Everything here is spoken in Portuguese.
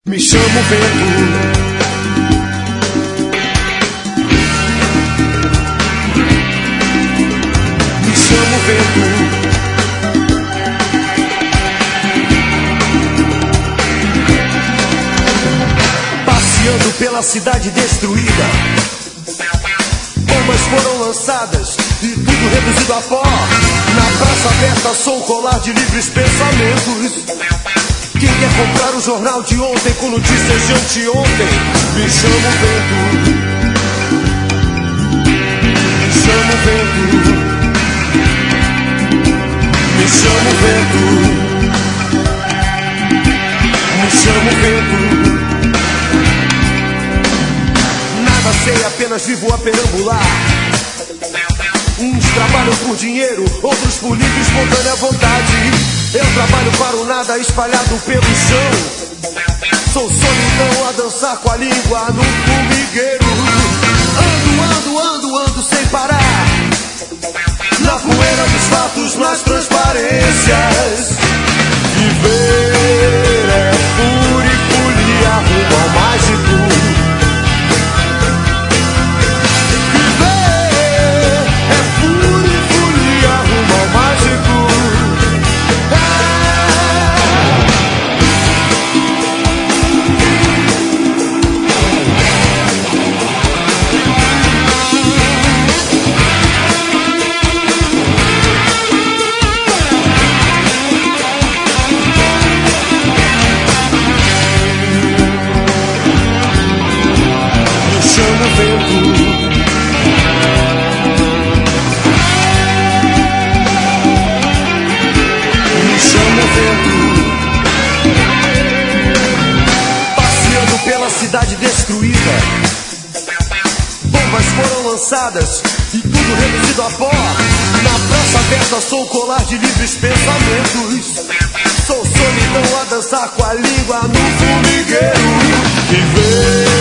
Me chamo vento. Me chamo vento. Passeando pela cidade destruída, bombas foram lançadas e tudo reduzido a pó. Na praça aberta sou um colar de livres pensamentos. Quem quer comprar o jornal de ontem com notícias de anteontem? Me chamo vento. Me chamo vento. Me chamo vento. Me chamo vento. Nada sei, apenas vivo a perambular. Uns trabalham por dinheiro, outros por livre e espontânea vontade. Eu trabalho para o nada espalhado pelo chão. Sou solidão a dançar com a língua no formigueiro. Ando sem parar, na poeira dos fatos, nas transparências. Viver é pura e folia rumo ao mágico. Cidade destruída, bombas foram lançadas e tudo reduzido a pó. Na praça aberta sou um colar de livres pensamentos. Sou solidão a dançar com a língua no formigueiro. Viver